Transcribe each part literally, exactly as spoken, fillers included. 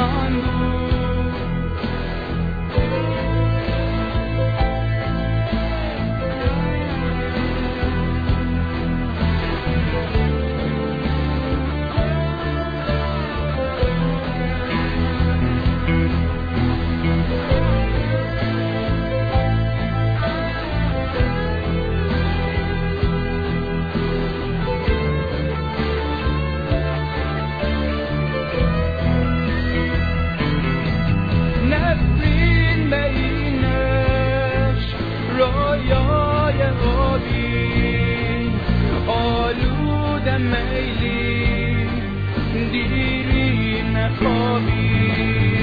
من بود. میلی دیری نخوابی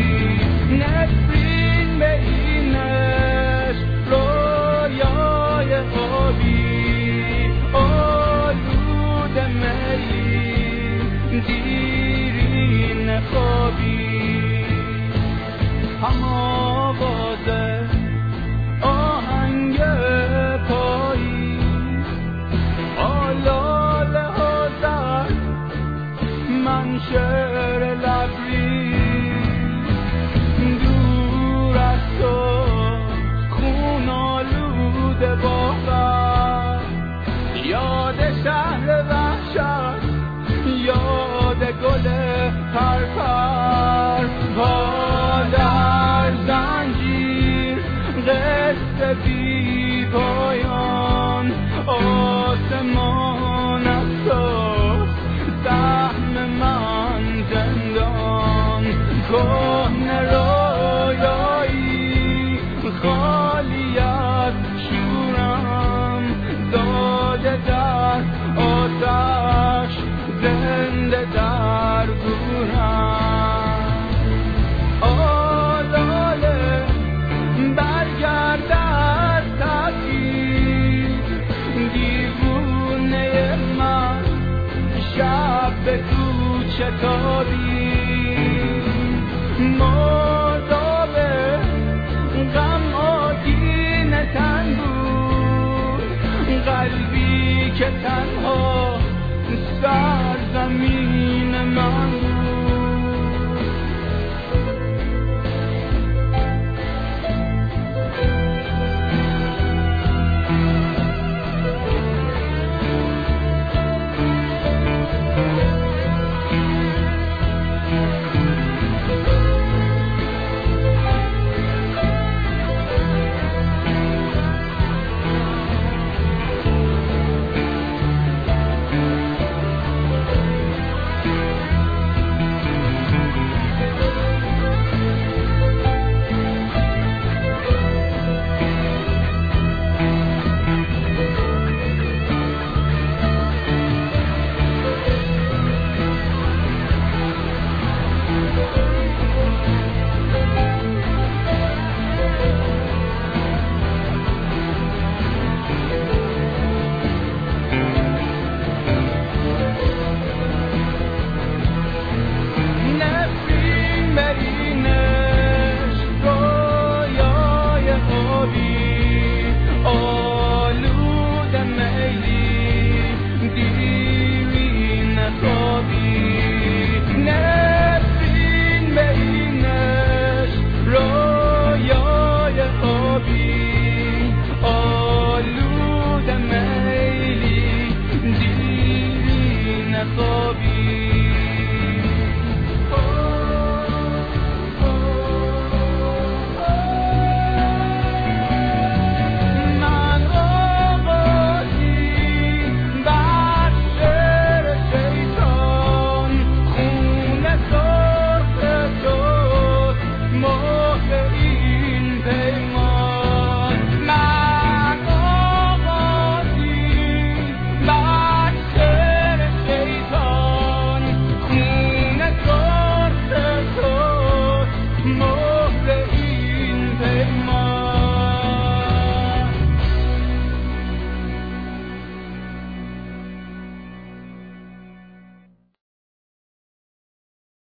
نفرین به اینش رویای آبی آلود میلی دیری نخوابی هم آوازه آهنگ پایی آلاله ها زد من شعر لبریز دور از تو خون آلوده باور یاد شهر وحشت یاد گل پرپر پا در زنجیر قصه بی پایان آسمان از توست سهم من زندان کهنه رویایی خالی از شورم زاده در آتش زنده در گورم آلاله برگرد از تاکید دیوونه من شب به کوچه تابی مردابه غم آگین تن بود قلبی که تنها سرزمین من